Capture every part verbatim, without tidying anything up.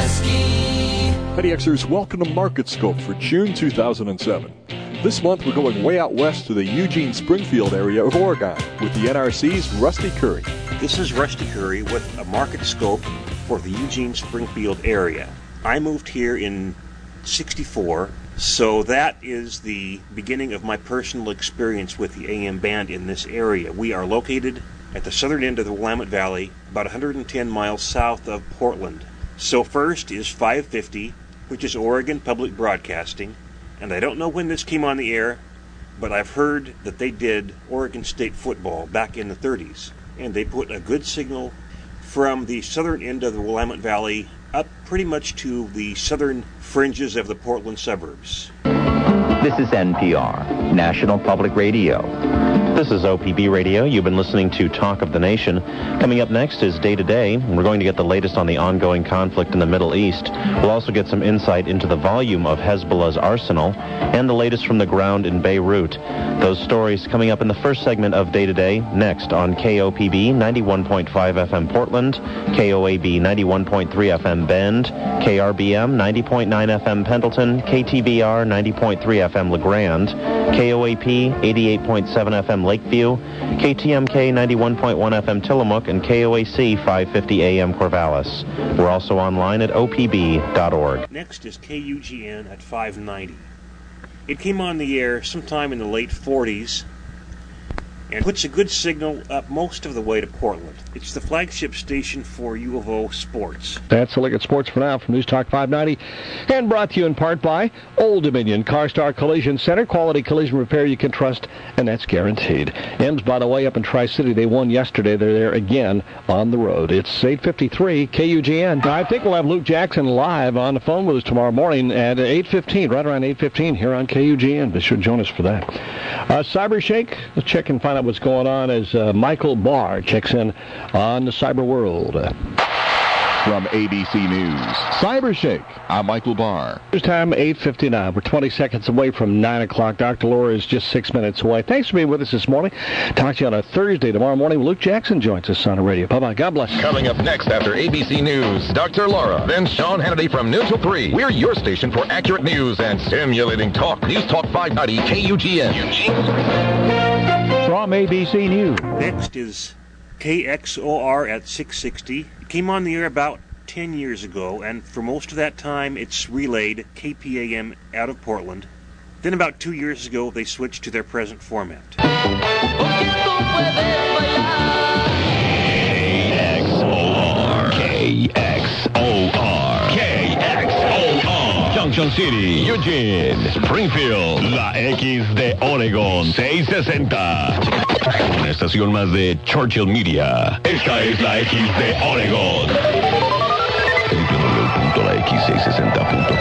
Ski. Petty Xers, welcome to Market Scope for June two thousand seven. This month we're going way out west to the Eugene-Springfield area of Oregon with the N R C's Rusty Curry. This is Rusty Curry with a Market Scope for the Eugene-Springfield area. I moved here in sixty-four, so that is the beginning of my personal experience with the A M band in this area. We are located at the southern end of the Willamette Valley, about one hundred ten miles south of Portland. So first is five fifty, which is Oregon Public Broadcasting, and I don't know when this came on the air, but I've heard that they did Oregon State football back in the thirties, and they put a good signal from the southern end of the Willamette Valley up pretty much to the southern fringes of the Portland suburbs. This is N P R, National Public Radio. This is O P B Radio. You've been listening to Talk of the Nation. Coming up next is Day to Day. We're going to get the latest on the ongoing conflict in the Middle East. We'll also get some insight into the volume of Hezbollah's arsenal and the latest from the ground in Beirut. Those stories coming up in the first segment of Day to Day, next on K O P B ninety-one point five F M Portland, K O A B ninety-one point three F M Bend, K R B M ninety point nine F M Pendleton, K T B R ninety point three F M LeGrand, K O A P eighty-eight point seven F M Lakeview, K T M K ninety-one point one F M Tillamook, and K O A C five fifty A M Corvallis. We're also online at O P B dot org. Next is K U G N at five ninety. It came on the air sometime in the late forties and puts a good signal up most of the way to Portland. It's the flagship station for U of O Sports. That's a look at sports for now from News Talk five ninety, and brought to you in part by Old Dominion CarStar Collision Center. Quality collision repair you can trust, and that's guaranteed. M's, by the way, up in Tri-City. They won yesterday. They're there again on the road. It's eight fifty-three K U G N. I think we'll have Luke Jackson live on the phone with us tomorrow morning at eight fifteen, right around eight fifteen here on K U G N. Be sure to join us for that. Uh, Cyber Shake, let's check and find out what's going on as uh, Michael Barr checks in on the cyber world. From A B C News, Cyber Shake, I'm Michael Barr. News time, eight fifty-nine. We're twenty seconds away from nine o'clock. Doctor Laura is just six minutes away. Thanks for being with us this morning. Talk to you on a Thursday. Tomorrow morning, Luke Jackson joins us on the radio. Bye-bye. God bless. Coming up next after A B C News, Doctor Laura, then Sean Hannity from noon till three. We're your station for accurate news and stimulating talk. News Talk five ninety K U G N. From A B C News. Next is K X O R at six sixty. It came on the air about ten years ago, and for most of that time it's relayed K P A M out of Portland. Then about two years ago they switched to their present format. K X O R. K X O R. K X O R. Junction City, Eugene, Springfield, la X de Oregon, seiscientos sesenta. Una estación más de Churchill Media. Esta es la X de Oregon. w w w punto la x seiscientos sesenta punto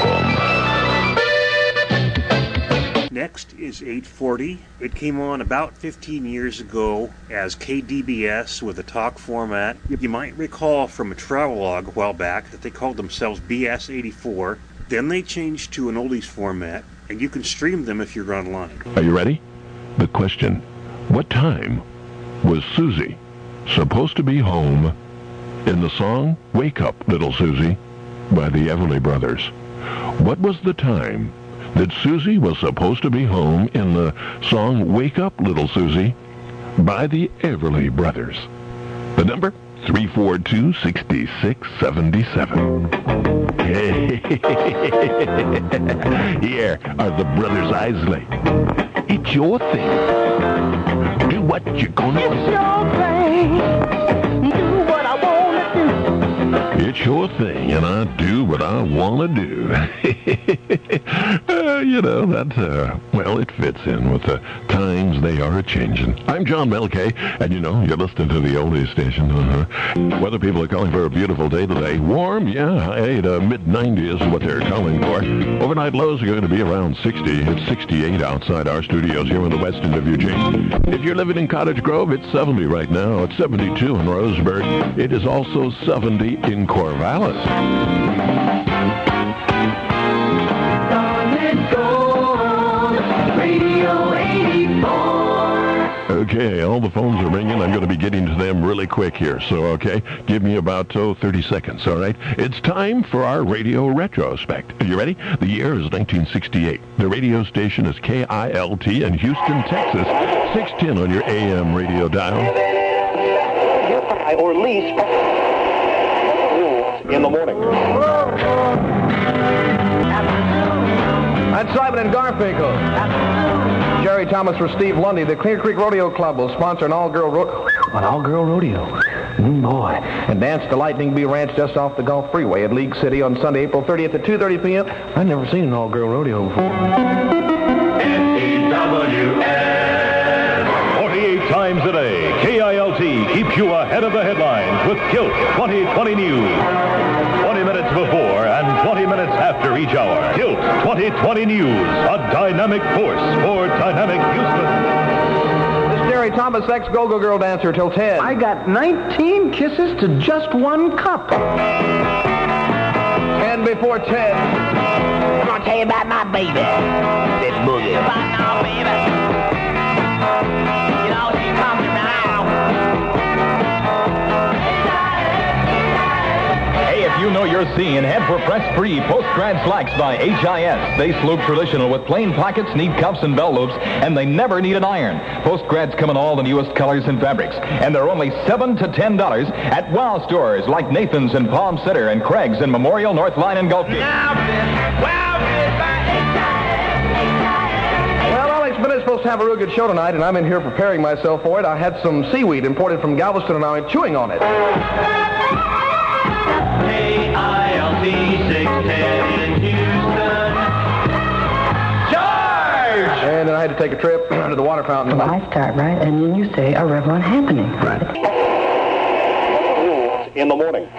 com. Next is eight forty. It came on about fifteen years ago as K D B S with a talk format. You might recall from a travelogue a while back that they called themselves B S eighty-four. Then they changed to an oldies format, and you can stream them if you're online. Are you ready? The question, what time was Susie supposed to be home in the song Wake Up, Little Susie by the Everly Brothers? What was the time that Susie was supposed to be home in the song Wake Up, Little Susie by the Everly Brothers? The number? three four two, six six seven seven. Here are the Brothers Isley. It's your thing. Do what you're gonna do. It's your thing. Do what I wanna do. It's your thing, and I do what I want to do. uh, you know, that, uh, well, it fits in with the times they are a-changing. I'm John Melkay, and you know, you're listening to the oldies station. Uh-huh. Weather people are calling for a beautiful day today. Warm, yeah, high to mid nineties is what they're calling for. Overnight lows are going to be around sixty. It's sixty-eight outside our studios here in the west end of Eugene. If you're living in Cottage Grove, it's seventy right now. It's seventy-two in Roseburg. It is also seventy in Corvallis. Solid Gold, Radio eighty-four. Okay, all the phones are ringing. I'm going to be getting to them really quick here. So, okay, give me about, oh, thirty seconds, all right? It's time for our radio retrospect. Are you ready? The year is nineteen sixty-eight. The radio station is K I L T in Houston, Texas. six ten on your A M radio dial. Or lease in the morning. That's Simon and Garfinkel. Jerry Thomas for Steve Lundy. The Clear Creek Rodeo Club will sponsor an all-girl ro- an all-girl rodeo. Mm, boy. And dance to Lightning Bee Ranch just off the Gulf Freeway at League City on Sunday, April thirtieth at two thirty p.m. I've never seen an all-girl rodeo before. N E W S. forty-eight times a day, K I L T keeps you ahead of the headlines with Kilt twenty twenty News. twenty minutes before and twenty minutes after each hour. Kilt twenty twenty News, a dynamic force for dynamic Houston. This is Jerry Thomas, ex-Go-Go Girl dancer till ten. I got nineteen kisses to just one cup. ten before ten. I'm going to tell you about my baby. This boogie. About now, baby. You know, she comes now. Hey, if you know you're seeing, head for press-free post-grad slacks by H I S. They sloop traditional with plain pockets, neat cuffs, and bell loops, and they never need an iron. Post-grads come in all the newest colors and fabrics, and they're only seven to ten dollars at wow stores like Nathan's and Palm Center and Craig's and Memorial, Northline, and Gulfgate. Well, Alex Bennett's supposed to have a real good show tonight, and I'm in here preparing myself for it. I had some seaweed imported from Galveston, and I'm chewing on it. K I L T six ten in Houston. Charge! And then I had to take a trip to the water fountain. Well, I start, right? And then you say a reverend happening. Right. In the morning.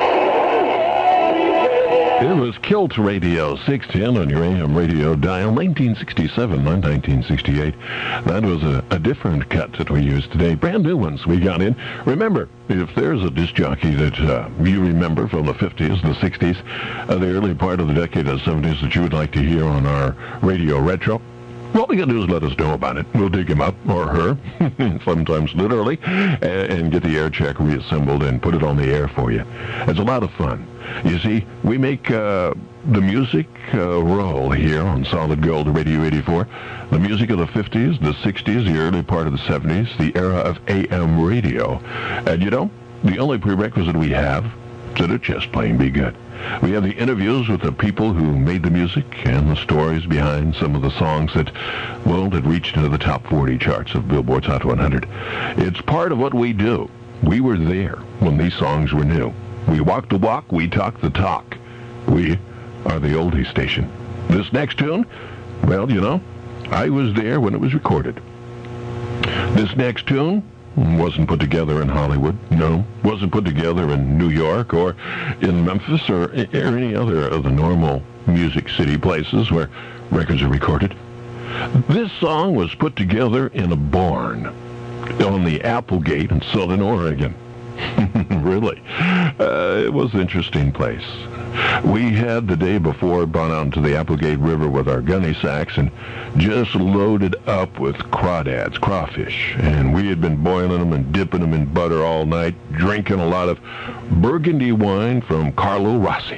It was Kilt Radio, six ten on your A M radio dial, nineteen sixty-seven, not nineteen sixty-eight. That was a, a different cut that we used today. Brand new ones we got in. Remember, if there's a disc jockey that uh, you remember from the fifties, the sixties, uh, the early part of the decade of the seventies that you would like to hear on our radio retro, all you got to do is let us know about it. We'll dig him up, or her, sometimes literally, and, and get the air check reassembled and put it on the air for you. It's a lot of fun. You see, we make uh, the music uh, roll here on Solid Gold Radio eighty-four. The music of the fifties, the sixties, the early part of the seventies, the era of A M radio. And you know, the only prerequisite we have is that it just plain be good. We have the interviews with the people who made the music and the stories behind some of the songs that, well, that reached into the top forty charts of Billboard's Hot one hundred. It's part of what we do. We were there when these songs were new. We walk the walk, we talk the talk. We are the oldie station. This next tune, well, you know, I was there when it was recorded. This next tune wasn't put together in Hollywood, no. Wasn't put together in New York or in Memphis or, or any other of the normal Music City places where records are recorded. This song was put together in a barn on the Applegate in Southern Oregon. Really. Uh, it was an interesting place. We had the day before gone out into the Applegate River with our gunny sacks and just loaded up with crawdads, crawfish. And we had been boiling them and dipping them in butter all night, drinking a lot of Burgundy wine from Carlo Rossi.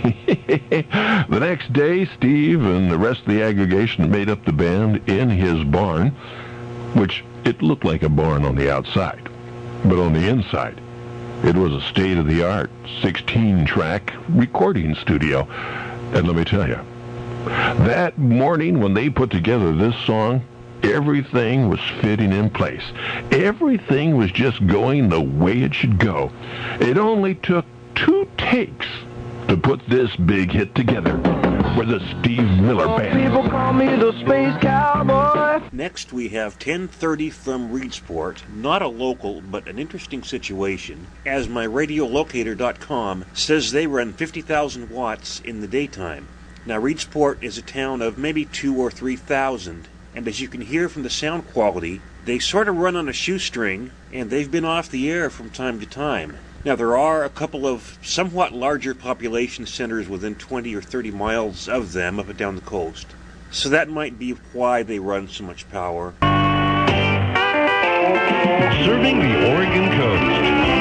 The next day, Steve and the rest of the aggregation made up the band in his barn, which it looked like a barn on the outside. But on the inside, it was a state-of-the-art sixteen-track recording studio. And let me tell you, that morning when they put together this song, everything was fitting in place. Everything was just going the way it should go. It only took two takes to put this big hit together with the Steve Miller Band. People call me the Space Cowboy. Next, we have ten thirty from Reedsport. Not a local, but an interesting situation, as my radio locator dot com says they run fifty thousand watts in the daytime. Now, Reedsport is a town of maybe two or three thousand, and as you can hear from the sound quality, they sort of run on a shoestring, and they've been off the air from time to time. Now, there are a couple of somewhat larger population centers within twenty or thirty miles of them up and down the coast. So that might be why they run so much power. serving the Oregon coast.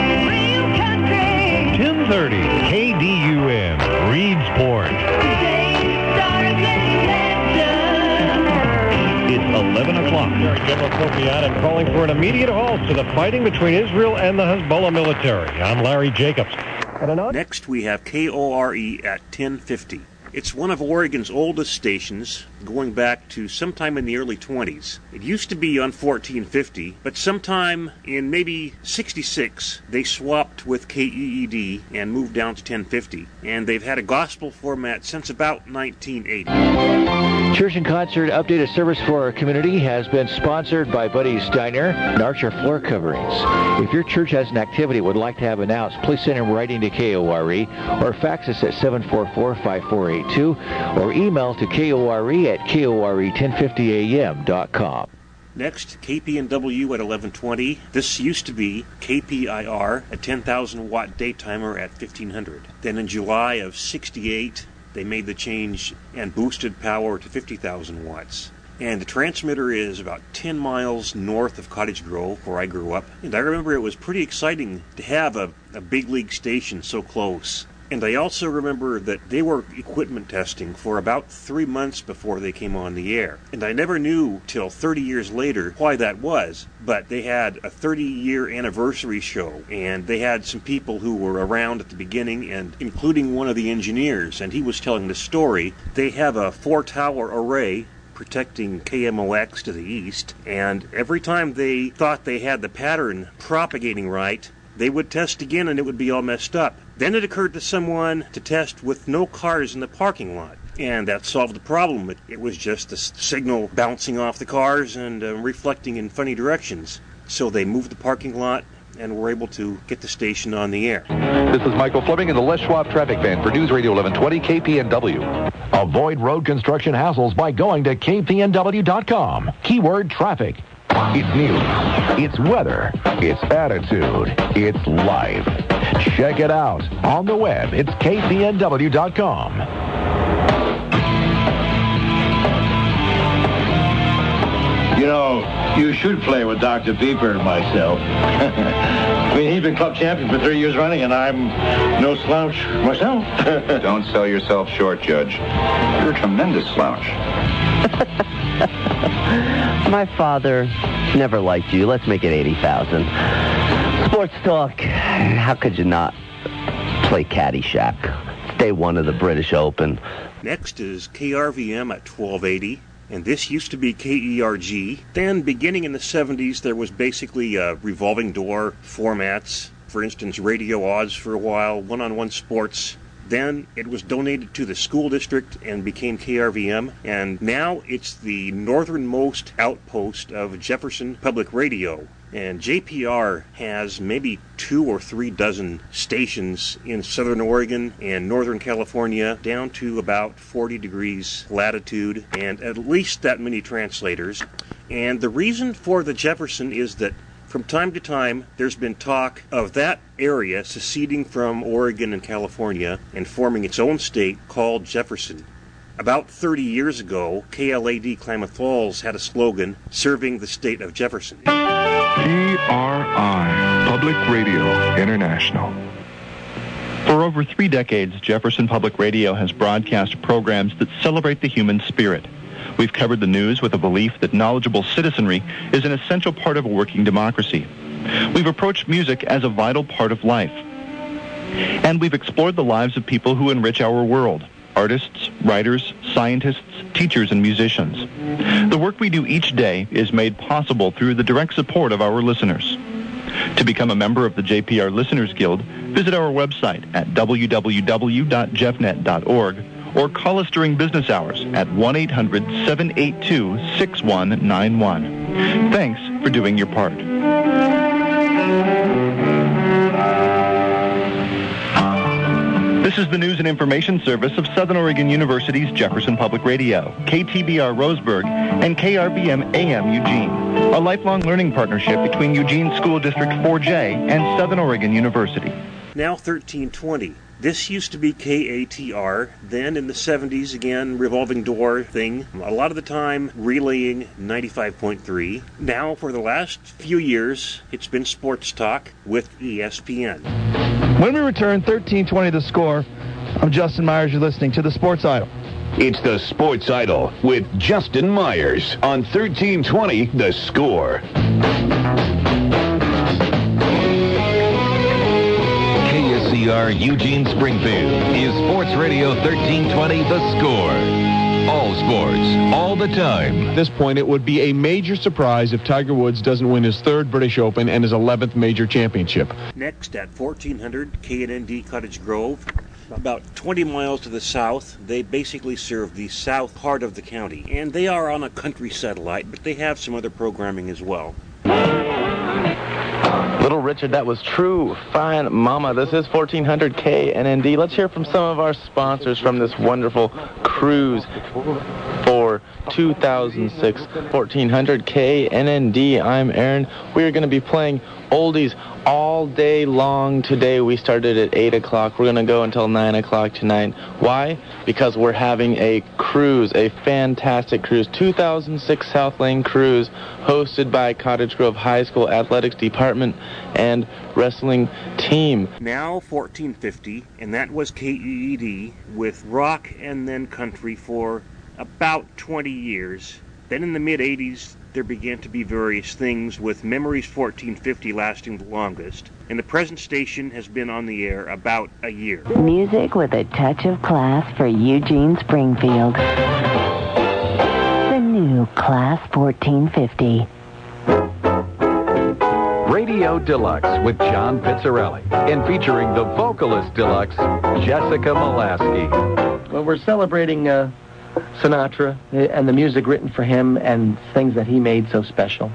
ten thirty K D U M, Reedsport. It's eleven o'clock. General Kofi Annan calling for an immediate halt to the fighting between Israel and the Hezbollah military. I'm Larry Jacobs. Next, we have K O R E at ten fifty. It's one of Oregon's oldest stations, going back to sometime in the early twenties. It used to be on fourteen fifty, but sometime in maybe sixty-six, they swapped with K E E D and moved down to ten fifty. And they've had a gospel format since about nineteen eighty. Church and Concert updated service for our community has been sponsored by Buddy Steiner and Archer Floor Coverings. If your church has an activity it would like to have announced, please send in writing to K O R E or fax us at seven four four, five four eight two or email to K O R E at K O R E ten fifty A M dot com. Next, K P N W at eleven twenty. This used to be K P I R, a ten thousand watt daytimer at fifteen hundred. Then in July of sixty-eight, they made the change and boosted power to fifty thousand watts. And the transmitter is about ten miles north of Cottage Grove, where I grew up. And I remember it was pretty exciting to have a, a big league station so close. And I also remember that they were equipment testing for about three months before they came on the air. And I never knew till thirty years later why that was, but they had a thirty-year anniversary show, and they had some people who were around at the beginning, and including one of the engineers, and he was telling the story. They have a four-tower array protecting K M O X to the east, and every time they thought they had the pattern propagating right, they would test again and it would be all messed up. Then it occurred to someone to test with no cars in the parking lot, and that solved the problem. It, it was just the signal bouncing off the cars and uh, reflecting in funny directions. So they moved the parking lot and were able to get the station on the air. This is Michael Fleming in the Les Schwab Traffic Van for News Radio eleven twenty K P N W. Avoid road construction hassles by going to K P N W dot com. Keyword traffic. It's news, it's weather, it's attitude, it's life. Check it out on the web. It's K P N W dot com. You know, you should play with Doctor Pieper and myself. I mean, he's been club champion for three years running, and I'm no slouch myself. Don't sell yourself short, Judge. You're a tremendous slouch. My father never liked you. Let's make it eighty thousand. Sports Talk. How could you not play Caddyshack? It's day one of the British Open. Next is K R V M at twelve eighty. And this used to be K E R G. Then, beginning in the seventies, there was basically uh, revolving door formats. For instance, Radio Odds for a while, one-on-one sports. Then it was donated to the school district and became K R V M. And now it's the northernmost outpost of Jefferson Public Radio. And J P R has maybe two or three dozen stations in southern Oregon and northern California, down to about forty degrees latitude, and at least that many translators. And the reason for the Jefferson is that from time to time there's been talk of that area seceding from Oregon and California and forming its own state called Jefferson. About thirty years ago, K L A D Klamath Falls had a slogan, serving the state of Jefferson. P R I, Public Radio International. For over three decades, Jefferson Public Radio has broadcast programs that celebrate the human spirit. We've covered the news with a belief that knowledgeable citizenry is an essential part of a working democracy. We've approached music as a vital part of life. And we've explored the lives of people who enrich our world. Artists, writers, scientists, teachers, and musicians. The work we do each day is made possible through the direct support of our listeners. To become a member of the J P R Listeners Guild, visit our website at w w w dot jeffnet dot org or call us during business hours at one eight hundred, seven eight two, six one nine one. Thanks for doing your part. This is the News and Information Service of Southern Oregon University's Jefferson Public Radio, K T B R Roseburg, and K R V M A M Eugene, a lifelong learning partnership between Eugene School District four J and Southern Oregon University. Now thirteen twenty. This used to be K A T R. Then in the seventies, again, revolving door thing. A lot of the time relaying ninety-five point three. Now, for the last few years, it's been sports talk with E S P N. When we return, thirteen twenty The Score. I'm Justin Myers. You're listening to The Sports Idol. It's The Sports Idol with Justin Myers on thirteen twenty The Score. K S C R Eugene Springfield is Sports Radio thirteen twenty The Score. All sports, all the time. At this point, it would be a major surprise if Tiger Woods doesn't win his third British Open and his eleventh major championship. Next at fourteen hundred K and N D Cottage Grove. About twenty miles to the south, they basically serve the south part of the county. And they are on a country satellite, but they have some other programming as well. Little Richard, that was true. Fine Mama. This is fourteen hundred K N N D. Let's hear from some of our sponsors from this wonderful cruise for two thousand six fourteen hundred K N N D. I'm Aaron. We are going to be playing oldies all day long today. We started at eight o'clock. We're going to go until nine o'clock tonight. Why? Because we're having a cruise, a fantastic cruise, two thousand six South Lane cruise, hosted by Cottage Grove High School Athletics Department and Wrestling Team. Now fourteen fifty, and that was K E E D with rock and then country for about twenty years. Then in the mid-eighties, there began to be various things, with Memories fourteen fifty lasting the longest, and the present station has been on the air about a year. Music with a touch of class for Eugene Springfield. The new Class fourteen fifty. Radio Deluxe with John Pizzarelli, and featuring the vocalist deluxe, Jessica Molaski. Well, we're celebrating uh, Sinatra and the music written for him and things that he made so special.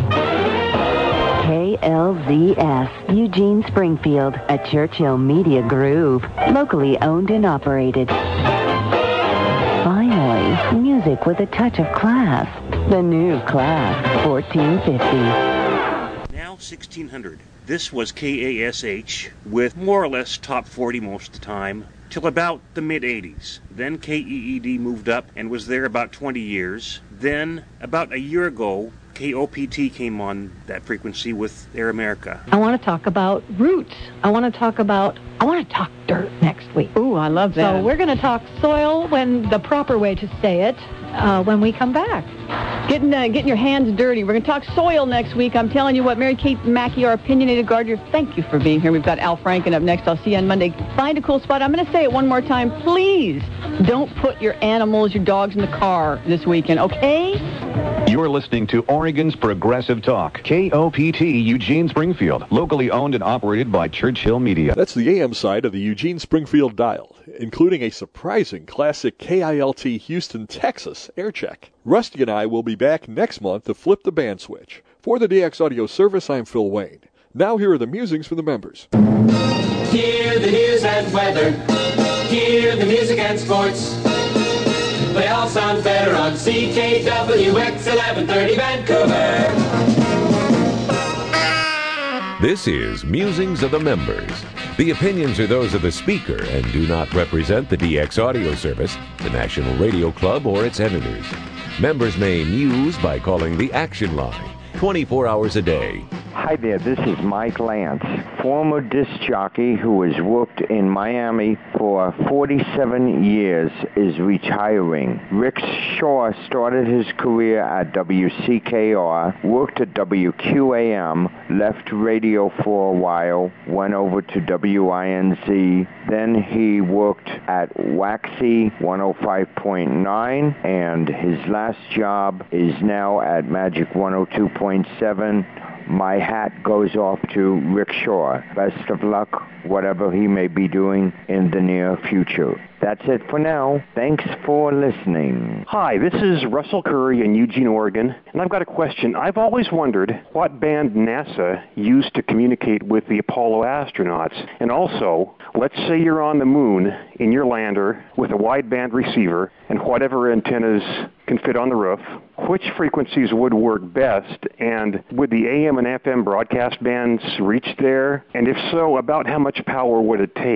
K L Z S, Eugene Springfield, a Churchill Media Groove, locally owned and operated. Finally, music with a touch of class. The new Class fourteen fifty. sixteen hundred. This was K A S H with more or less top forty most of the time till about the mid-eighties. Then K E E D moved up and was there about twenty years. Then, about a year ago, K O P T came on that frequency with Air America. I want to talk about roots. I want to talk about, I want to talk dirt next week. Ooh, I love that. So we're going to talk soil, when the proper way to say it, uh, when we come back. Getting uh, getting your hands dirty. We're going to talk soil next week. I'm telling you what, Mary Kate Mackey, our opinionated gardener, thank you for being here. We've got Al Franken up next. I'll see you on Monday. Find a cool spot. I'm going to say it one more time. Please don't put your animals, your dogs in the car this weekend, okay? You're listening to Oregon's Progressive Talk. K O P T Eugene Springfield, locally owned and operated by Churchill Media. That's the A M side of the Eugene Springfield dial, including a surprising classic K I L T Houston, Texas air check. Rusty and I will be back next month to flip the band switch. For the D X Audio Service, I'm Phil Wayne. Now here are the musings from the members. Hear the news and weather. Hear the music and sports. They all sound better on C K W X eleven thirty Vancouver. This is Musings of the Members. The opinions are those of the speaker and do not represent the D X Audio Service, the National Radio Club, or its editors. Members may muse by calling the Action Line, twenty-four hours a day. Hi there, this is Mike Lance, former disc jockey who has worked in Miami for forty-seven years, is retiring. Rick Shaw started his career at W C K R, worked at W Q A M, left radio for a while, went over to W I N Z, then he worked at Waxy one oh five point nine, and his last job is now at Magic one oh two point seven. My hat goes off to Rick Shaw. Best of luck, whatever he may be doing in the near future. That's it for now. Thanks for listening. Hi, this is Russell Curry in Eugene, Oregon, and I've got a question. I've always wondered what band NASA used to communicate with the Apollo astronauts. And also, let's say you're on the moon in your lander with a wideband receiver and whatever antennas can fit on the roof. Which frequencies would work best, and would the A M and F M broadcast bands reach there? And if so, about how much power would it take?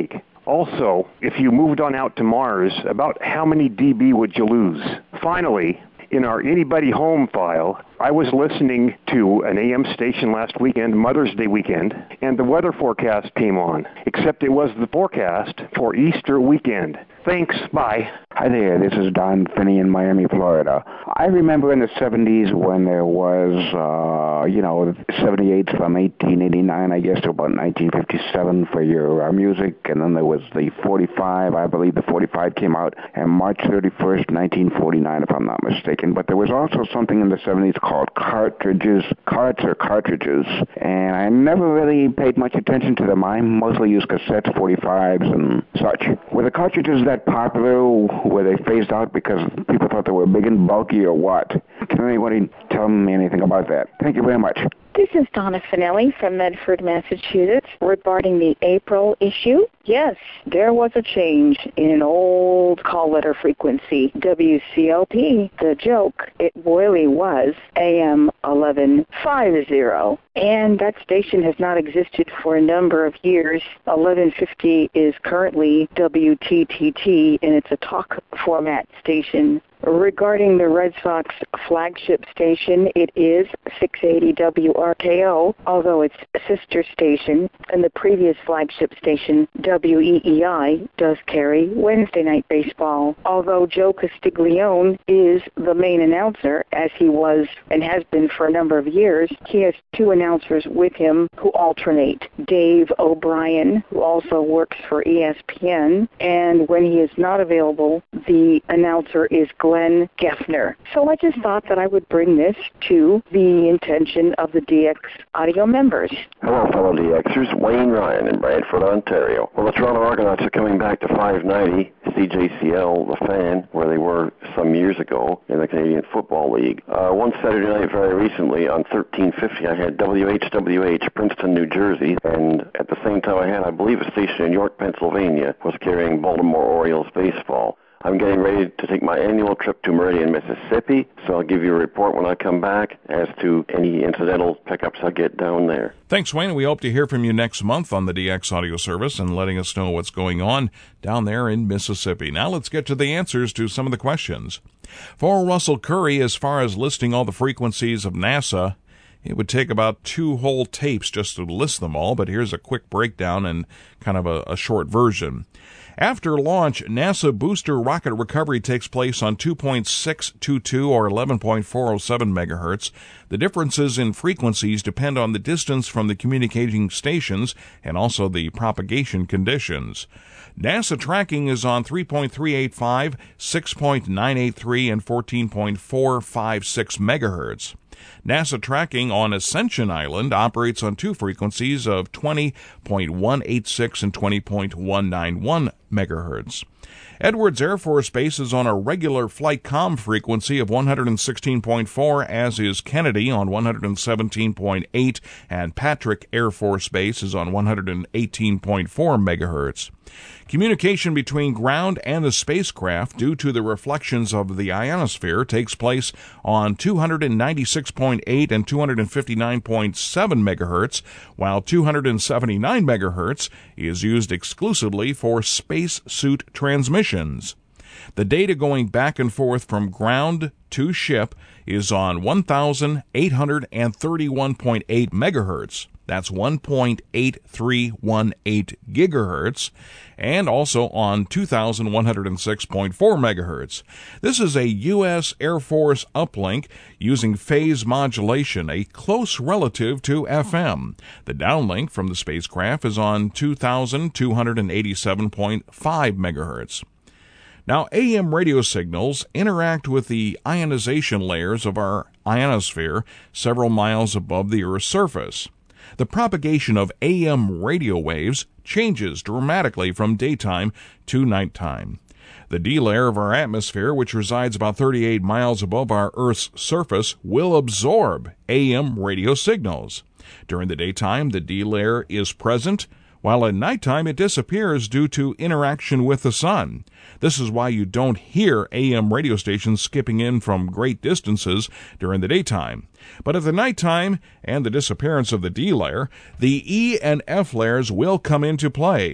Also, if you moved on out to Mars, about how many dB would you lose? Finally, in our Anybody Home file, I was listening to an A M station last weekend, Mother's Day weekend, and the weather forecast came on, except it was the forecast for Easter weekend. Thanks, bye. Hi there, this is Don Finney in Miami, Florida. I remember in the seventies when there was, uh, you know, seventy-eight from eighteen eighty-nine, I guess, to about nineteen fifty-seven for your uh, music, and then there was the forty-five, I believe the forty-five came out on March thirty-first, nineteen forty-nine, if I'm not mistaken. But there was also something in the seventies called cartridges, carts or cartridges, and I never really paid much attention to them. I mostly used cassettes, forty-fives, and such. Were the cartridges that popular? Were they phased out because people thought they were big and bulky, or what? Can anybody tell me anything about that? Thank you very much. This is Donna Finelli from Medford, Massachusetts, regarding the April issue. Yes, there was a change in an old call letter frequency, W C L P. The joke, it really was A M eleven fifty, and that station has not existed for a number of years. eleven fifty is currently W T T T, and it's a talk format station. Regarding the Red Sox flagship station, it is six eighty W R K O, although its sister station and the previous flagship station, W E E I, does carry Wednesday night baseball. Although Joe Castiglione is the main announcer, as he was and has been for a number of years, he has two announcers with him who alternate. Dave O'Brien, who also works for E S P N, and when he is not available, the announcer is Glenn Geffner. So I just thought that I would bring this to the attention of the D X audio members. Hello, fellow D Xers. Wayne Ryan in Brantford, Ontario. Well, the Toronto Argonauts are coming back to five ninety C J C L, the fan, where they were some years ago in the Canadian Football League. Uh, one Saturday night very recently on thirteen fifty, I had W H W H, Princeton, New Jersey, and at the same time I had, I believe, a station in York, Pennsylvania, was carrying Baltimore Orioles baseball. I'm getting ready to take my annual trip to Meridian, Mississippi, so I'll give you a report when I come back as to any incidental pickups I get down there. Thanks, Wayne. We hope to hear from you next month on the D X Audio Service and letting us know what's going on down there in Mississippi. Now let's get to the answers to some of the questions. For Russell Curry, as far as listing all the frequencies of NASA, it would take about two whole tapes just to list them all, but here's a quick breakdown and kind of a, a short version. After launch, NASA booster rocket recovery takes place on two point six two two or eleven point four oh seven megahertz. The differences in frequencies depend on the distance from the communicating stations and also the propagation conditions. NASA tracking is on three point three eight five, six point nine eight three, and fourteen point four five six megahertz. NASA tracking on Ascension Island operates on two frequencies of twenty point one eight six and twenty point one nine one megahertz. Edwards Air Force Base is on a regular flight comm frequency of one hundred sixteen point four, as is Kennedy on one hundred seventeen point eight, and Patrick Air Force Base is on one hundred eighteen point four megahertz. Communication between ground and the spacecraft due to the reflections of the ionosphere takes place on two hundred ninety-six point eight and two hundred fifty-nine point seven megahertz, while two hundred seventy-nine megahertz is used exclusively for spacesuit transmissions. The data going back and forth from ground to ship is on one thousand eight hundred thirty-one point eight megahertz. That's one point eight three one eight gigahertz, and also on two thousand one hundred six point four megahertz. This is a U S Air Force uplink using phase modulation, a close relative to F M. The downlink from the spacecraft is on two thousand two hundred eighty-seven point five megahertz. Now, A M radio signals interact with the ionization layers of our ionosphere several miles above the Earth's surface. The propagation of A M radio waves changes dramatically from daytime to nighttime. The D layer of our atmosphere, which resides about thirty-eight miles above our Earth's surface, will absorb A M radio signals. During the daytime, the D layer is present, while at nighttime it disappears due to interaction with the sun. This is why you don't hear A M radio stations skipping in from great distances during the daytime. But at the nighttime and the disappearance of the D layer, the E and F layers will come into play.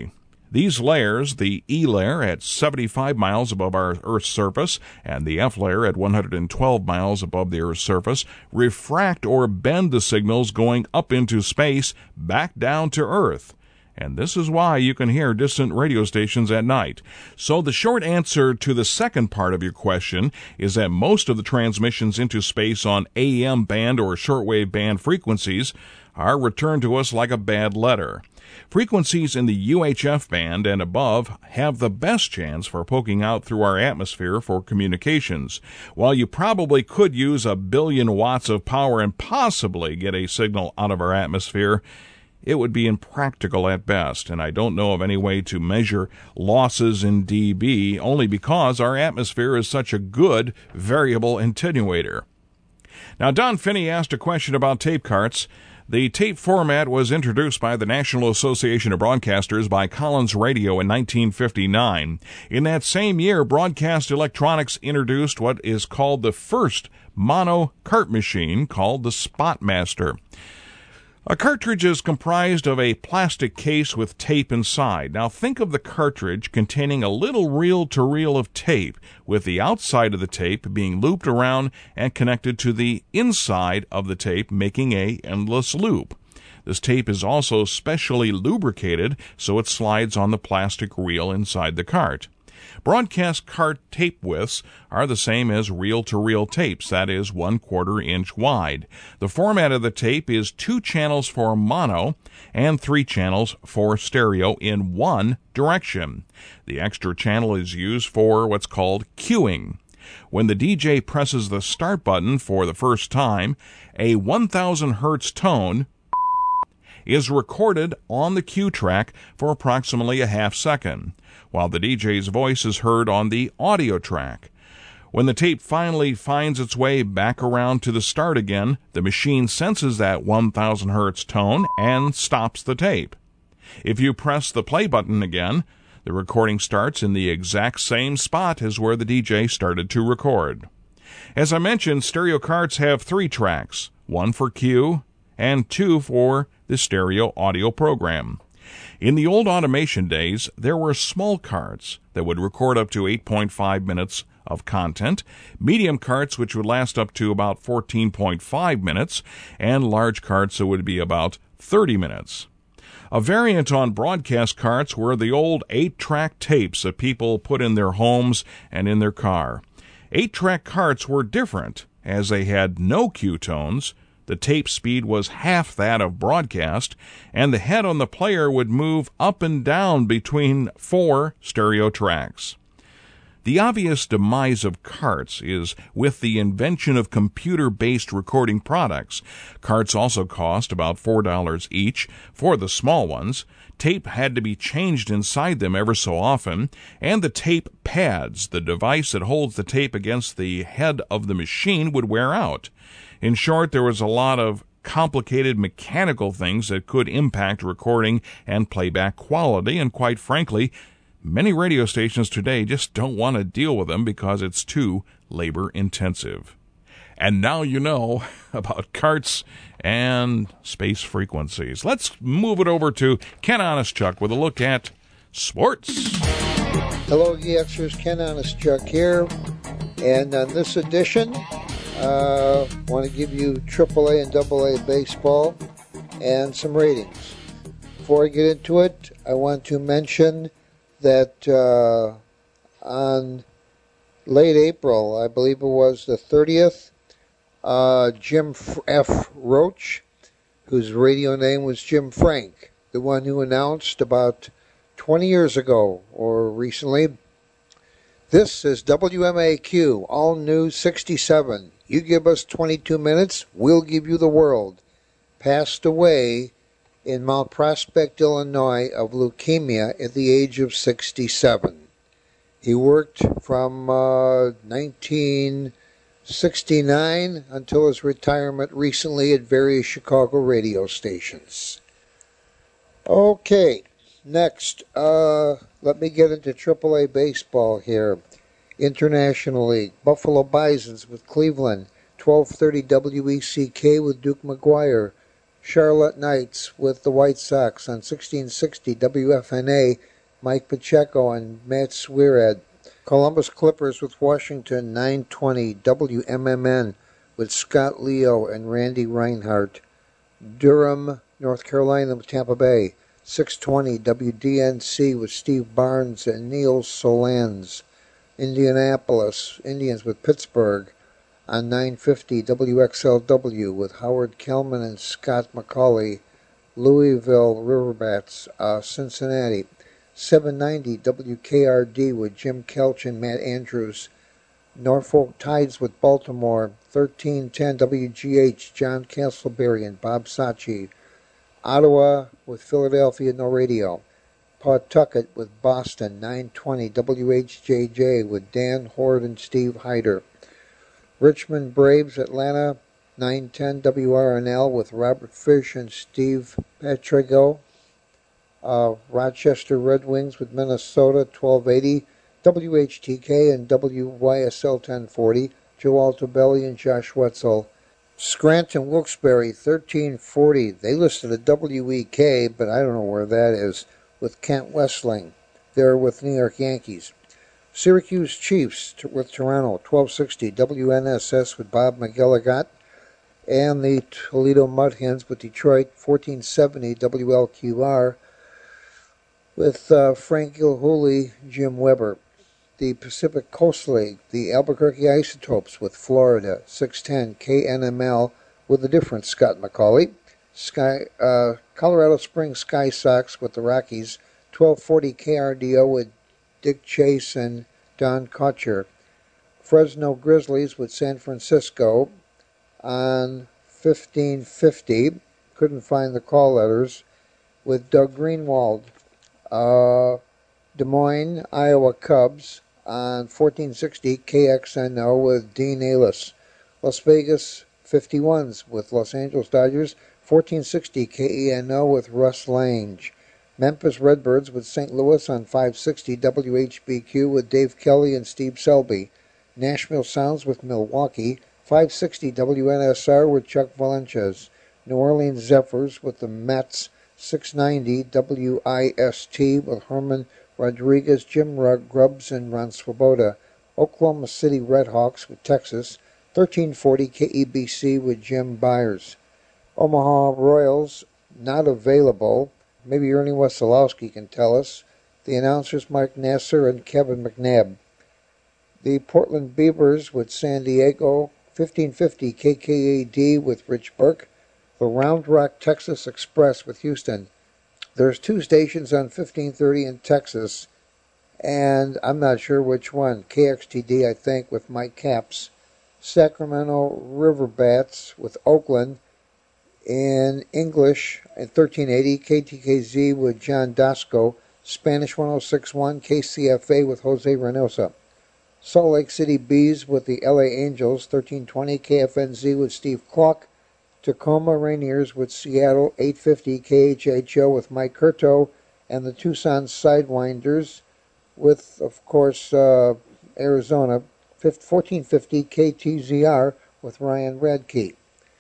These layers, the E layer at seventy-five miles above our Earth's surface and the F layer at one hundred twelve miles above the Earth's surface, refract or bend the signals going up into space back down to Earth. And this is why you can hear distant radio stations at night. So the short answer to the second part of your question is that most of the transmissions into space on A M band or shortwave band frequencies are returned to us like a bad letter. Frequencies in the U H F band and above have the best chance for poking out through our atmosphere for communications. While you probably could use a billion watts of power and possibly get a signal out of our atmosphere, it would be impractical at best, and I don't know of any way to measure losses in dB, only because our atmosphere is such a good variable attenuator. Now, Don Finney asked a question about tape carts. The tape format was introduced by the National Association of Broadcasters by Collins Radio in nineteen fifty-nine. In that same year, Broadcast Electronics introduced what is called the first mono cart machine, called the Spotmaster. A cartridge is comprised of a plastic case with tape inside. Now think of the cartridge containing a little reel-to-reel of tape, with the outside of the tape being looped around and connected to the inside of the tape, making an endless loop. This tape is also specially lubricated so it slides on the plastic reel inside the cart. Broadcast cart tape widths are the same as reel-to-reel tapes, that is, one quarter inch wide. The format of the tape is two channels for mono and three channels for stereo in one direction. The extra channel is used for what's called cueing. When the D J presses the start button for the first time, a one thousand hertz tone is recorded on the cue track for approximately a half second, while the D J's voice is heard on the audio track. When the tape finally finds its way back around to the start again, the machine senses that one thousand hertz tone and stops the tape. If you press the play button again, the recording starts in the exact same spot as where the D J started to record. As I mentioned, stereo carts have three tracks, one for cue and two for the stereo audio program. In the old automation days, there were small carts that would record up to eight point five minutes of content, medium carts which would last up to about fourteen point five minutes, and large carts that would be about thirty minutes. A variant on broadcast carts were the old eight-track tapes that people put in their homes and in their car. Eight-track carts were different, as they had no cue tones. The tape speed was half that of broadcast, and the head on the player would move up and down between four stereo tracks. The obvious demise of carts is with the invention of computer-based recording products. Carts also cost about four dollars each for the small ones. Tape had to be changed inside them ever so often, and the tape pads, the device that holds the tape against the head of the machine, would wear out. In short, there was a lot of complicated mechanical things that could impact recording and playback quality, and quite frankly, many radio stations today just don't want to deal with them because it's too labor-intensive. And now you know about carts and space frequencies. Let's move it over to Ken Honestchuk with a look at sports. Hello, E Xers. Ken Honestchuk here. And on this edition, I uh, want to give you triple A and double A baseball and some ratings. Before I get into it, I want to mention that uh, on late April, I believe it was the thirtieth, uh, Jim F. Roach, whose radio name was Jim Frank, the one who announced about twenty years ago or recently, "This is W M A Q, all news sixty-seven. You give us twenty-two minutes, we'll give you the world." Passed away in Mount Prospect, Illinois, of leukemia at the age of sixty-seven. He worked from uh, nineteen sixty-nine until his retirement recently at various Chicago radio stations. Okay, next, uh, let me get into triple A baseball here. International League, Buffalo Bisons with Cleveland, twelve thirty W E C K with Duke McGuire. Charlotte Knights with the White Sox on sixteen sixty W F N A, Mike Pacheco and Matt Swirad. Columbus Clippers with Washington, nine twenty W M M N with Scott Leo and Randy Reinhardt. Durham, North Carolina with Tampa Bay, six twenty W D N C with Steve Barnes and Neil Solans. Indianapolis Indians with Pittsburgh on nine fifty W X L W with Howard Kelman and Scott McCauley. Louisville Riverbats, uh, Cincinnati, seven ninety W K R D with Jim Kelch and Matt Andrews. Norfolk Tides with Baltimore, thirteen ten W G H, John Castleberry and Bob Sachi. Ottawa with Philadelphia, no radio. Pawtucket with Boston, nine twenty W H J J with Dan Horde and Steve Hyder. Richmond Braves, Atlanta, nine ten W R N L with Robert Fish and Steve Patrigo. Uh, Rochester Red Wings with Minnesota, twelve eighty W H T K and W Y S L ten forty, Joe Altobelli and Josh Wetzel. Scranton Wilkes-Barre, thirteen forty. They listed a W E K, but I don't know where that is, with Kent Westling. They're with New York Yankees. Syracuse Chiefs with Toronto, twelve sixty W N S S with Bob McGilligot. And the Toledo Mud Hens with Detroit, fourteen seventy W L Q R with uh, Frank Gilhooly, Jim Weber. The Pacific Coast League, the Albuquerque Isotopes with Florida, six ten K N M L with a different Scott McCauley. Sky, uh, Colorado Springs Sky Sox with the Rockies, twelve forty K R D O with Dick Chase and Don Kotcher. Fresno Grizzlies with San Francisco on fifteen fifty, couldn't find the call letters, with Doug Greenwald. Uh, Des Moines, Iowa Cubs on fourteen sixty K X N O with Dean Ailes. Las Vegas fifty-ones with Los Angeles Dodgers, fourteen sixty K E N O with Russ Lange. Memphis Redbirds with Saint Louis on five sixty W H B Q with Dave Kelly and Steve Selby. Nashville Sounds with Milwaukee, five sixty W N S R with Chuck Valencias. New Orleans Zephyrs with the Mets, six ninety W I S T with Herman Rodriguez, Jim Rugg, Grubbs, and Ron Swoboda. Oklahoma City Redhawks with Texas, thirteen forty K E B C with Jim Byers. Omaha Royals, not available. Maybe Ernie Wesolowski can tell us. The announcers Mike Nasser and Kevin McNabb. The Portland Beavers with San Diego, fifteen fifty K K A D with Rich Burke. The Round Rock Texas Express with Houston. There's two stations on fifteen thirty in Texas, and I'm not sure which one. K X T D, I think, with Mike Capps. Sacramento Riverbats with Oakland. In English, at thirteen eighty, K T K Z with John Dasco. Spanish one oh six point one, K C F A with Jose Reynosa. Salt Lake City Bees with the L A Angels, thirteen twenty, K F N Z with Steve Clark. Tacoma Rainiers with Seattle, eight fifty K H H O with Mike Curto, and the Tucson Sidewinders with, of course, uh, Arizona, fourteen fifty K T Z R with Ryan Radke.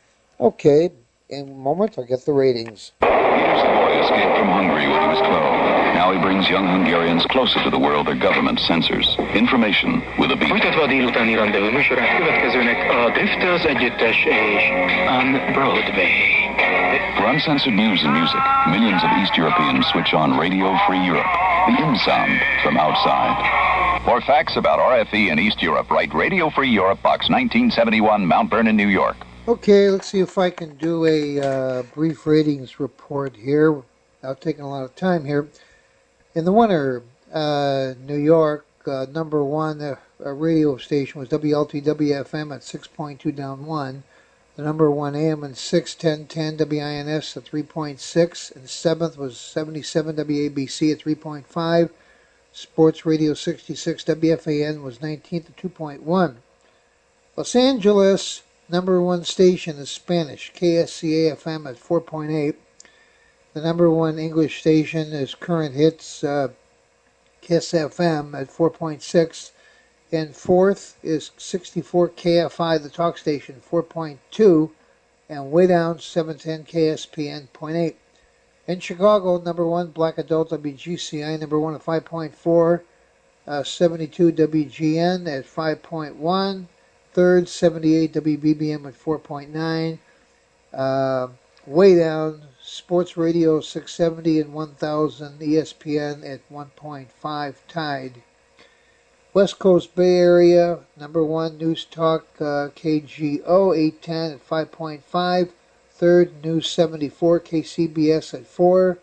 Okay, in a moment I'll get the ratings. Here's the boy escaped from Hungary when he was twelve. Now he brings young Hungarians closer to the world their government censors. Information with a beat. Folytatva a délutáni rendezvú műsorát következőnek a Drifter az Együttes és On Broadway. For uncensored news and music, millions of East Europeans switch on Radio Free Europe, the in sound from outside. For facts about R F E in East Europe, write Radio Free Europe, Box nineteen seventy-one, Mount Vernon, New York. Okay, let's see if I can do a uh, brief ratings report here without taking a lot of time here. In the winter, uh, New York, uh, number one uh, radio station was W L T W F M at six point two down one. The number one A M and six ten ten W I N S at three point six. And seventh was seventy-seven W A B C at three point five. Sports Radio sixty-six W F A N was nineteenth at two point one. Los Angeles, number one station is Spanish, K S C A F M at four point eight. The number one English station is Current Hits, uh, Kiss F M at four point six. And fourth is sixty-four K F I, the talk station, four point two. And way down, seven ten K S P N, point eight. In Chicago, number one, Black Adult W G C I, number one at five point four. Uh, seventy-two W G N at five point one. Third, seventy-eight W B B M at four point nine. Uh, way down, Sports Radio six seventy and one thousand, E S P N at one point five, tied. West Coast Bay Area, number one, News Talk uh, K G O eight ten at five point five. Third, News seventy-four K C B S at four.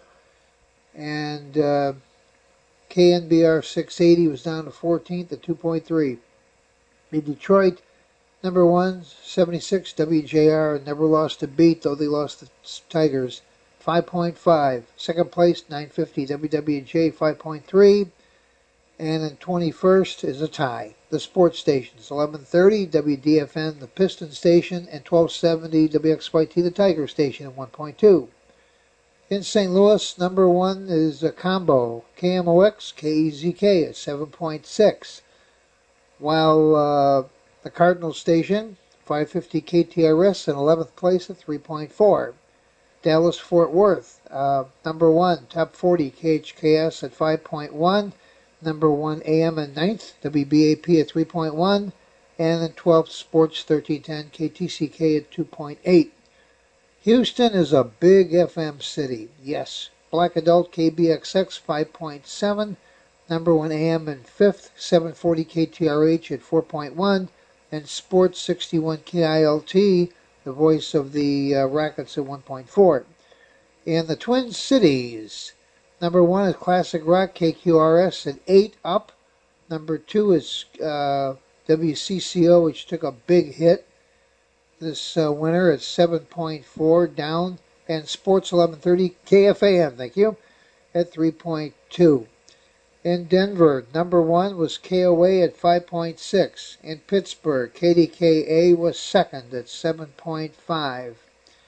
And uh, K N B R six eighty was down to fourteenth at two point three. In Detroit, number one, seventy-six W J R, never lost a beat, though they lost the Tigers, five point five. Second place, nine fifty W W J, five point three. And in twenty-first is a tie. The sports stations, eleven thirty W D F N, the Piston station, and twelve seventy W X Y T, the Tiger station, at one point two. In Saint Louis, number one is a combo, K M O X, K E Z K at seven point six. While uh, the Cardinal station, five fifty K T R S, in eleventh place at three point four. Dallas Fort Worth, uh, number one, top forty K H K S at five point one. Number one A M and ninth, W B A P at three point one. And in twelfth, Sports thirteen ten, K T C K at two point eight. Houston is a big F M city. Yes. Black Adult K B X X five point seven. Number one A M and fifth, seven forty K T R H at four point one. And Sports sixty-one K I L T, the voice of the uh, Rackets, at one point four. In the Twin Cities, number one is Classic Rock K Q R S at eight, up. Number two is uh, W C C O, which took a big hit this uh, winter at seven point four, down. And Sports eleven thirty K F A M, thank you, at three point two. In Denver, number one was K O A at five point six. In Pittsburgh, K D K A was second at seven point five.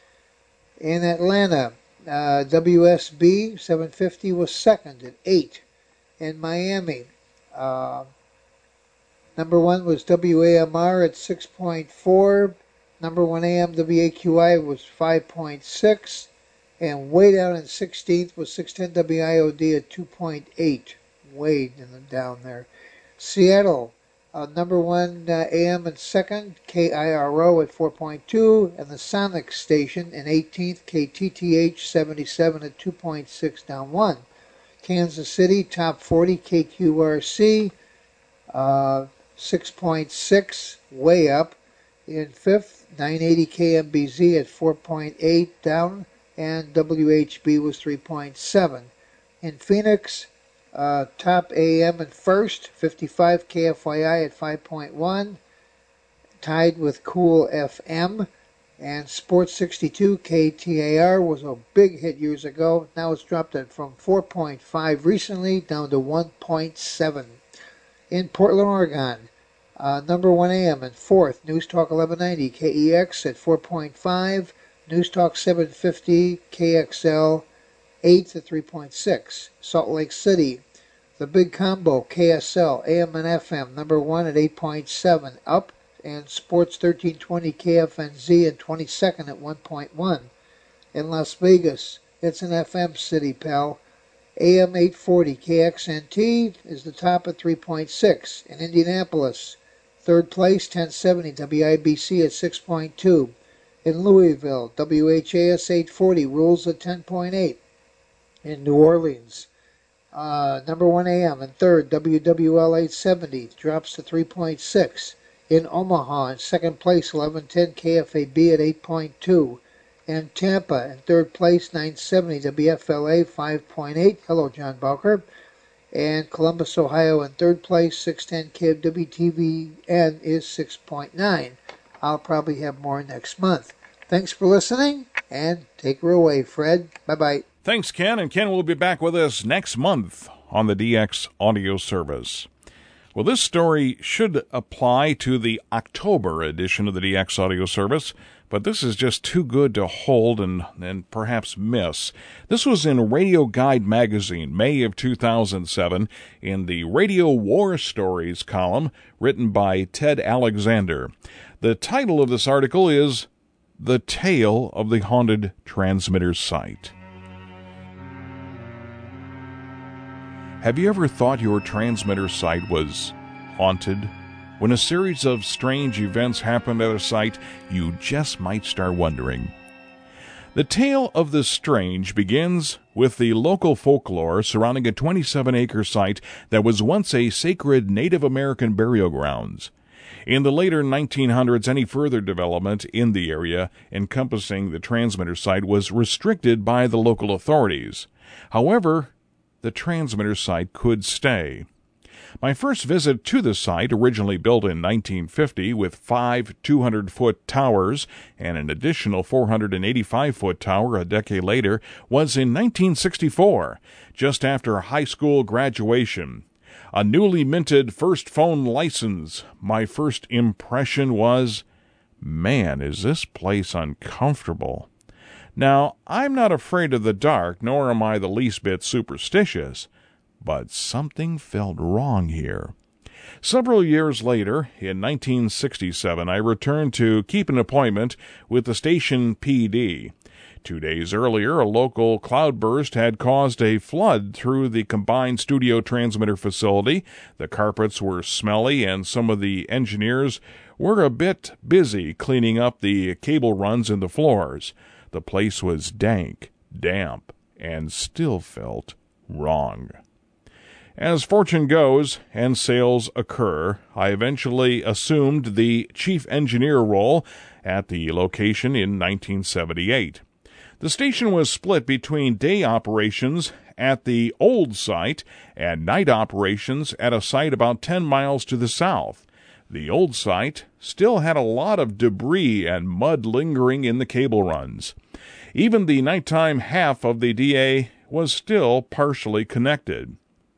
In Atlanta, uh, W S B seven fifty was second at eight. In Miami, uh, number one was W A M R at six point four. Number one A M W A Q I was five point six. And way down in sixteenth was six ten W I O D at two point eight. Way in the down there. Seattle, uh, number one uh, A M and second, K I R O at four point two. And the Sonic station in eighteenth, K T T H seventy-seven at two point six, down one. Kansas City, top forty, K Q R C, uh, six point six, way up. In fifth, nine eighty K M B Z at four point eight, down, and W H B was three point seven. In Phoenix, uh, top A M in first, fifty-five K F Y I at five point one, tied with Cool F M. And Sports sixty-two K T A R was a big hit years ago. Now it's dropped it from four point five recently down to one point seven. In Portland, Oregon, Uh, number one A M and fourth, News Talk eleven ninety K E X at four point five, News Talk seven fifty K X L eighth at three point six. Salt Lake City, the big combo K S L A M and F M, number one at eight point seven, up. And Sports thirteen twenty K F N Z at twenty-second at one point one. In Las Vegas, it's an F M city, pal. A M eight forty K X N T is the top at three point six. In Indianapolis, third place, ten seventy W I B C at six point two. In Louisville, W H A S eight forty rules at ten point eight. In New Orleans, uh, number one A M and third, W W L eight seventy drops to three point six. In Omaha, in second place, eleven ten K F A B at eight point two. In Tampa, in third place, nine seventy W F L A five point eight. Hello, John Bowker. And Columbus, Ohio, in third place, six ten K W T V N is six point nine. I'll probably have more next month. Thanks for listening, and take her away, Fred. Bye-bye. Thanks, Ken, and Ken will be back with us next month on the D X Audio Service. Well, this story should apply to the October edition of the D X Audio Service, but this is just too good to hold and, and perhaps miss. This was in Radio Guide magazine, May of two thousand seven, in the Radio War Stories column, written by Ted Alexander. The title of this article is The Tale of the Haunted Transmitter Site. Have you ever thought your transmitter site was haunted? When a series of strange events happened at a site, you just might start wondering. The tale of the strange begins with the local folklore surrounding a twenty-seven acre site that was once a sacred Native American burial grounds. In the later nineteen hundreds, any further development in the area encompassing the transmitter site was restricted by the local authorities. However, the transmitter site could stay. My first visit to the site, originally built in nineteen fifty with five two hundred foot towers and an additional four hundred eighty-five foot tower a decade later, was in nineteen sixty-four, just after high school graduation. A newly minted first phone license. My first impression was, man, is this place uncomfortable. Now, I'm not afraid of the dark, nor am I the least bit superstitious, but something felt wrong here. Several years later, in nineteen sixty-seven, I returned to keep an appointment with the station P D. Two days earlier, a local cloudburst had caused a flood through the combined studio transmitter facility. The carpets were smelly, and some of the engineers were a bit busy cleaning up the cable runs in the floors. The place was dank, damp, and still felt wrong. As fortune goes and sales occur, I eventually assumed the chief engineer role at the location in nineteen seventy-eight. The station was split between day operations at the old site and night operations at a site about ten miles to the south. The old site still had a lot of debris and mud lingering in the cable runs. Even the nighttime half of the D A was still partially connected.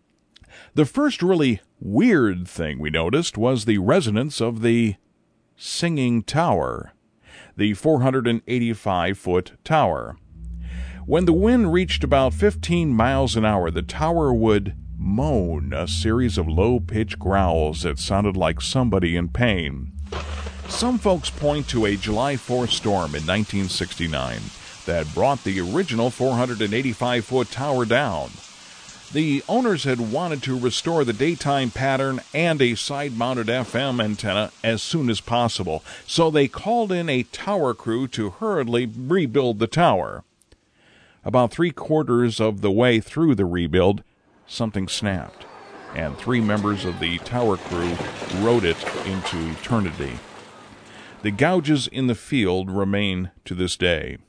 The first really weird thing we noticed was the resonance of the singing tower, the four hundred eighty-five foot tower. When the wind reached about fifteen miles an hour, the tower would moan a series of low-pitched growls that sounded like somebody in pain. Some folks point to a July fourth storm in nineteen sixty-nine that brought the original four hundred eighty-five foot tower down. The owners had wanted to restore the daytime pattern and a side-mounted F M antenna as soon as possible, so they called in a tower crew to hurriedly rebuild the tower. About three-quarters of the way through the rebuild, something snapped, and three members of the tower crew rode it into eternity. The gouges in the field remain to this day.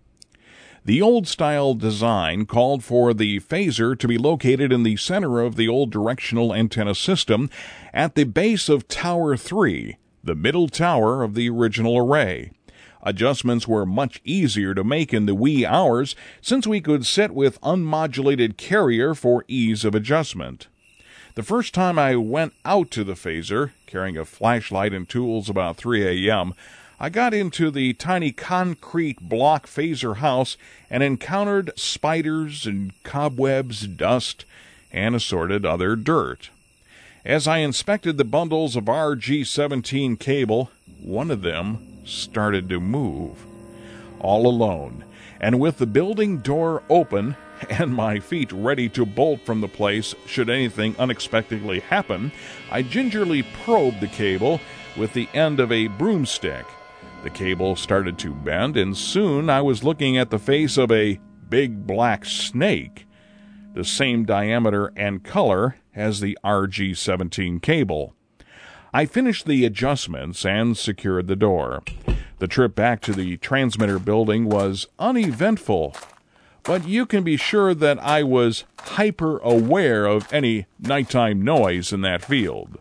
The old-style design called for the phaser to be located in the center of the old directional antenna system at the base of Tower three, the middle tower of the original array. Adjustments were much easier to make in the wee hours since we could sit with unmodulated carrier for ease of adjustment. The first time I went out to the phaser, carrying a flashlight and tools about three a.m., I got into the tiny concrete block phaser house and encountered spiders and cobwebs, dust, and assorted other dirt. As I inspected the bundles of R G seventeen cable, one of them started to move. All alone, and with the building door open and my feet ready to bolt from the place should anything unexpectedly happen, I gingerly probed the cable with the end of a broomstick. The cable started to bend, and soon I was looking at the face of a big black snake, the same diameter and color as the R G seventeen cable. I finished the adjustments and secured the door. The trip back to the transmitter building was uneventful, but you can be sure that I was hyper-aware of any nighttime noise in that field.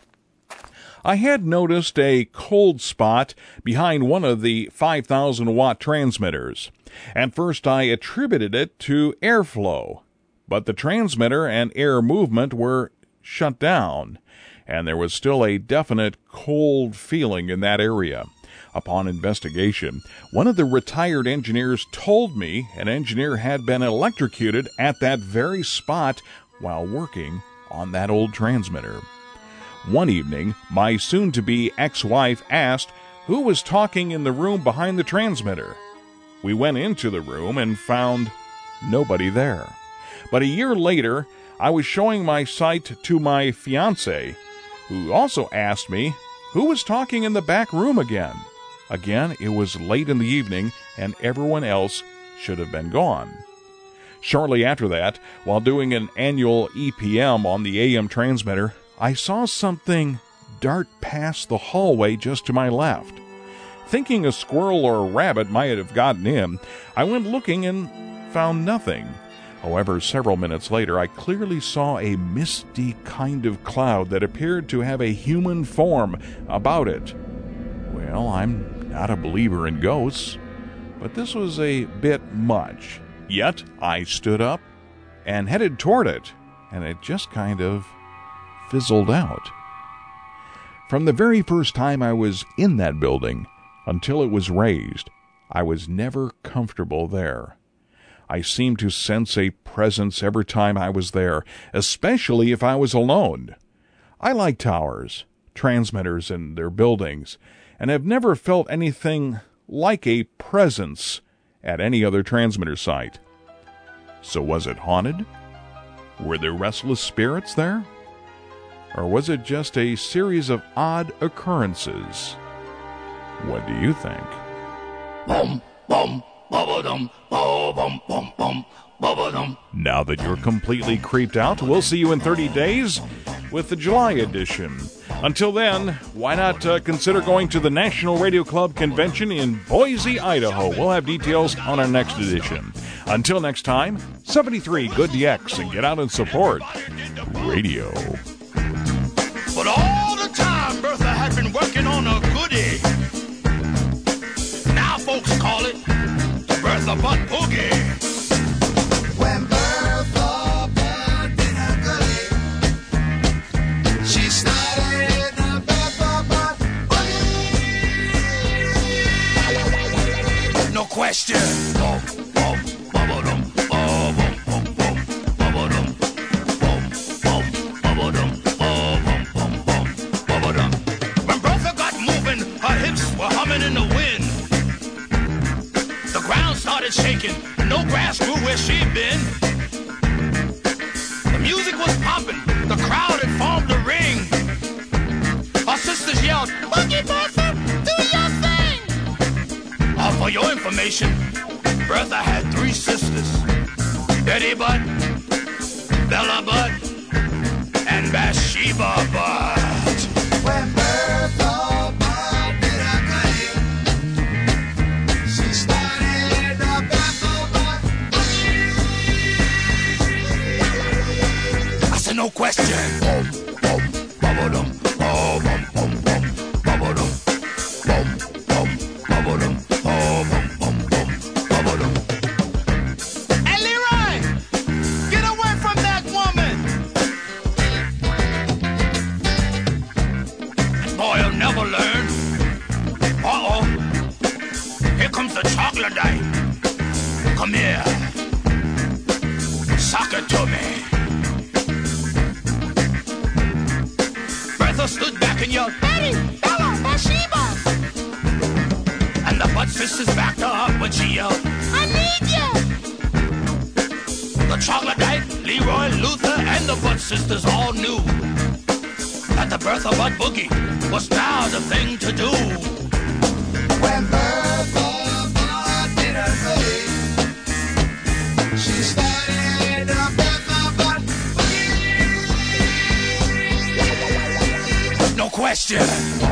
I had noticed a cold spot behind one of the five thousand watt transmitters. At first I attributed it to airflow, but the transmitter and air movement were shut down, and there was still a definite cold feeling in that area. Upon investigation, one of the retired engineers told me an engineer had been electrocuted at that very spot while working on that old transmitter. One evening, my soon-to-be ex-wife asked who was talking in the room behind the transmitter. We went into the room and found nobody there. But a year later, I was showing my site to my fiancé, who also asked me who was talking in the back room again. Again, it was late in the evening, and everyone else should have been gone. Shortly after that, while doing an annual E P M on the A M transmitter, I saw something dart past the hallway just to my left. Thinking a squirrel or a rabbit might have gotten in, I went looking and found nothing. However, several minutes later, I clearly saw a misty kind of cloud that appeared to have a human form about it. Well, I'm not a believer in ghosts, but this was a bit much. Yet, I stood up and headed toward it, and it just kind of fizzled out. From the very first time I was in that building until it was razed, I was never comfortable there. I seemed to sense a presence every time I was there, especially if I was alone. I like towers, transmitters, and their buildings, and have never felt anything like a presence at any other transmitter site. So was it haunted? Were there restless spirits there? Or was it just a series of odd occurrences? What do you think? Boom, boom, ba-ba-dum, ba-bum, bum, bum, ba-ba-dum. Now that you're completely creeped out, we'll see you in thirty days with the July edition. Until then, why not uh, consider going to the National Radio Club Convention in Boise, Idaho? We'll have details on our next edition. Until next time, seventy-three Good D X, and get out and support radio. But all the time, Bertha had been working on a goodie. Now folks call it the Bertha Butt Boogie. When Bertha Butt did her goodie, she started the Bertha Butt Boogie. No question. Boom, boom, ba-ba-dum, ba-bum, bum, bum, ba-ba-dum, boom, boom, ba-ba-dum, ba-bum, bum, bum, ba-ba-dum. When Bertha got moving, her hips were humming in the wind. The ground started shaking, and no grass grew where she'd been. The music was popping, the crowd had formed a ring. Our sisters yelled, "Boogie Bertha, do your thing!" Uh, for your information, Bertha had three sisters: Betty Butt, Bella Butt, and Bathsheba Butt. When Bertha Butt did her goodie, she started the Bertha Butt Boogie. I said, no question. Boom, boom, ba-ba-dum, ba-bum, bum, bum, ba-ba-dum, boom, boom, ba-ba-dum, ba-bum, bum, bum, ba-ba-dum. Hey, Leroy, get away from that woman. Boy, you'll never learn. Uh-oh. Here comes the troglodyte. Come here. Sock it to me. Bertha stood back and yelled, "Betty, Bella, Bathsheba!" And the Butt sisters backed her up when she yelled, "I need you!" The troglodyte, Leroy, Luther, and the Butt sisters all knew that the Bertha Butt Boogie was now the thing to do. When Bertha Butt did her goodie, she started the Bertha Butt Boogie. No question.